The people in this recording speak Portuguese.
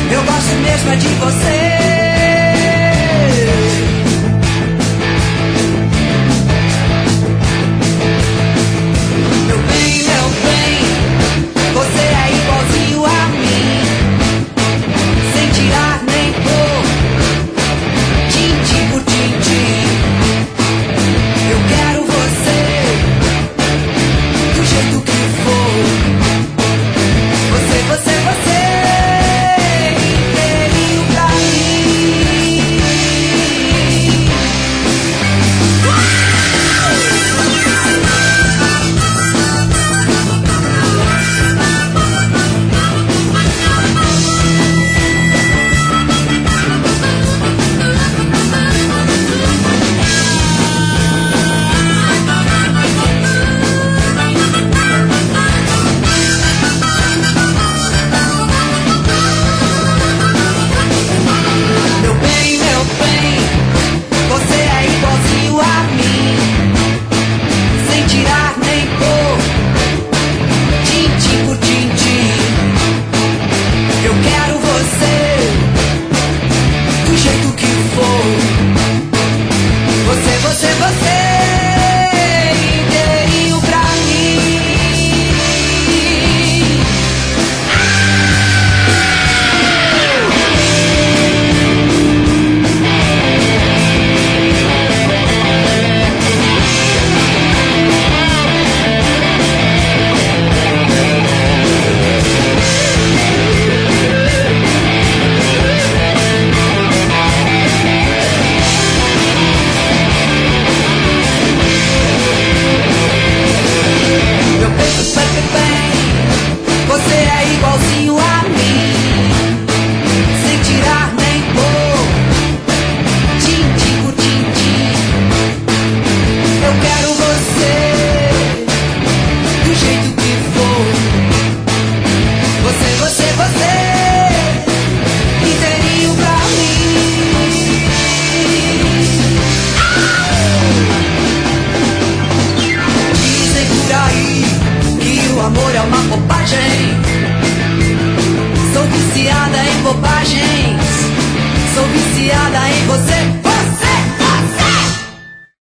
Eu gosto mesmo é de você. Meu bem, você é igualzinho a mim, sem tirar nem pôr, tintim por tintim. Eu quero você do jeito que for. Você inteirinho pra mim. Meu bem, você é igualzinho a mim, sem tirar nem pôr, tintim por tintim. Eu quero você do jeito que for. Você inteirinho pra mim. Meu bem, você é igualzinho a mim, sem tirar nem pôr, tintim por tintim. Eu quero você do jeito que for. Você inteirinho pra mim. Dizem por aí que o amor é uma bobagem. Sou viciada em bobagem.